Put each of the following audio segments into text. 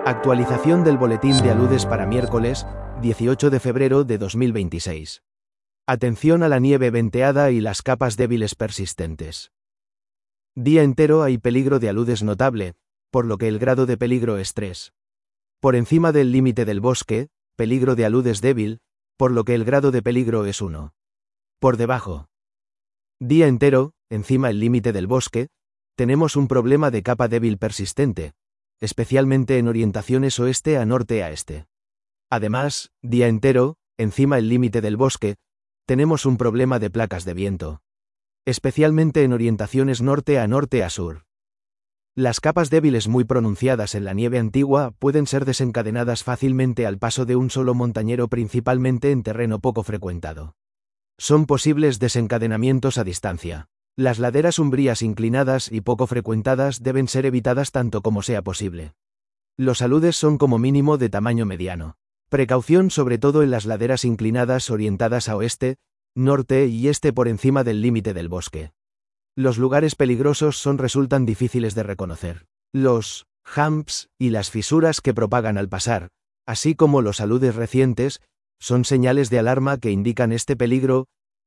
Actualización del boletín de aludes para miércoles, 18 de febrero de 2026. Atención a la nieve venteada y las capas débiles persistentes. Día entero hay peligro de aludes notable, por lo que el grado de peligro es 3. Por encima del límite del bosque, peligro de aludes débil, por lo que el grado de peligro es 1. Por debajo. Día entero, encima el límite del bosque, tenemos un problema de capa débil persistente, especialmente en orientaciones oeste a norte a este. Además, día entero, encima el límite del bosque, tenemos un problema de placas de viento, especialmente en orientaciones norte a sur. Las capas débiles muy pronunciadas en la nieve antigua pueden ser desencadenadas fácilmente al paso de un solo montañero, principalmente en terreno poco frecuentado. Son posibles desencadenamientos a distancia. Las laderas umbrías inclinadas y poco frecuentadas deben ser evitadas tanto como sea posible. Los aludes son como mínimo de tamaño mediano. Precaución sobre todo en las laderas inclinadas orientadas a oeste, norte y este por encima del límite del bosque. Los lugares peligrosos resultan difíciles de reconocer. Los humps y las fisuras que propagan al pasar, así como los aludes recientes, son señales de alarma que indican este peligro.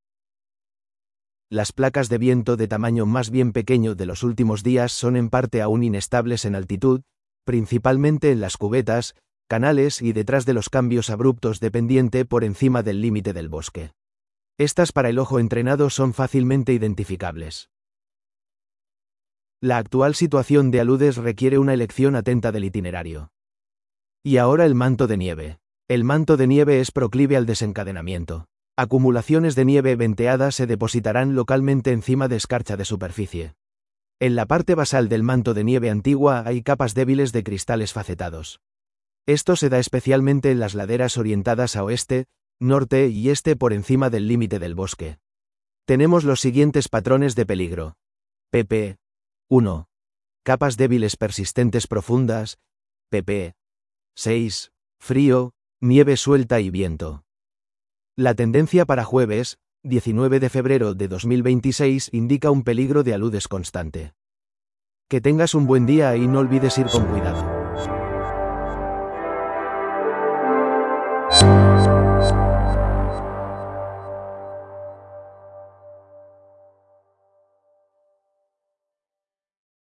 Las placas de viento de tamaño más bien pequeño de los últimos días son en parte aún inestables en altitud, principalmente en las cubetas, canales y detrás de los cambios abruptos de pendiente por encima del límite del bosque. Estas para el ojo entrenado son fácilmente identificables. La actual situación de aludes requiere una elección atenta del itinerario. Y ahora el manto de nieve. El manto de nieve es proclive al desencadenamiento. Acumulaciones de nieve venteada se depositarán localmente encima de escarcha de superficie. En la parte basal del manto de nieve antigua hay capas débiles de cristales facetados. Esto se da especialmente en las laderas orientadas a oeste, norte y este por encima del límite del bosque. Tenemos los siguientes patrones de peligro. pp. 1. Capas débiles persistentes profundas. pp. 6. Frío, nieve suelta y viento. La tendencia para jueves, 19 de febrero de 2026 indica un peligro de aludes constante. Que tengas un buen día y no olvides ir con cuidado.